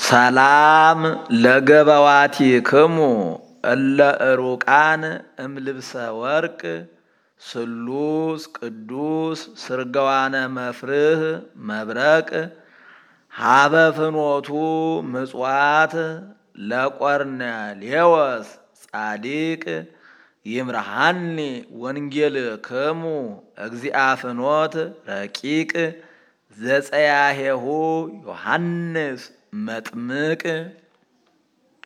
ሰላም ለገበዋቲክሙ እለ ዕሩቃን እምልብሰ ወርቅ ስሉስ ቅዱስ ስርገዋነ መፍርህ መብረቅ ሀበ ፍኖቱ ምጽዋት ለቆርኔሌዎስ ጻዲቅ ይምርሃኒ ወንጌልክሙ እግዚአ ፍኖት ረቂቅ ዘጸያሄሁ ዮሐንስ መጥምቅ